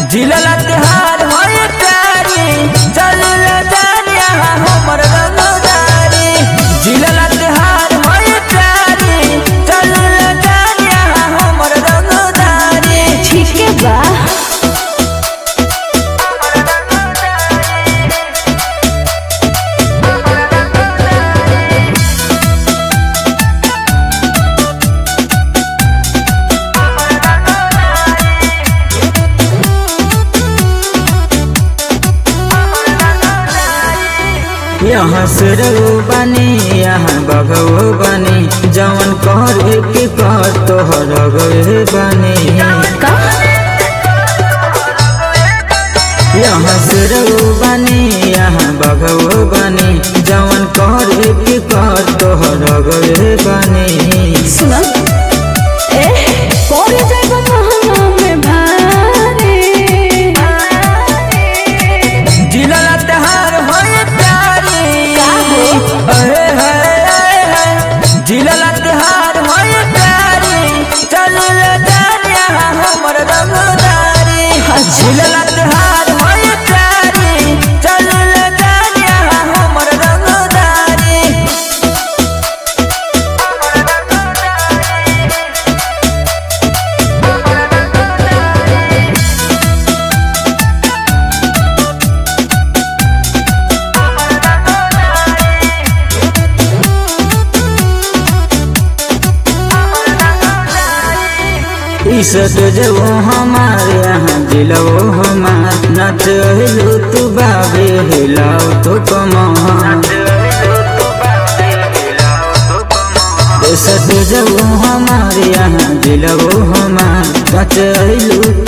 जिला त्योहार होए प्यारी चल जानिया हमर रंगदारी जिला त्योहार होए प्यारी चल जानिया हमर रंगदारी ठीक है बा यहाँ सिरऊ बनी यहाँ बघऊ बनी जवन कर के कर तोहर गए बनी यहाँ सिरऊ बनी यहाँ बघऊ बनी जवन कर के कर तोहर गए बनी सुना कोरे जाइबा कहना में भारे जिला त्योहार होए प्यारी अरे है जिला त्योहार होए प्यारी चल जानिया हमर रंगदारी जिला त्योहार होए प्यारी चल जानिया हमर रंगदारी ईसत जब हमारे यहाँ दिलो हमार नच हिलू तू बाबे हिलाओ तो कमान ईसत जब हमारे यहाँ दिलो हमार नच हिलू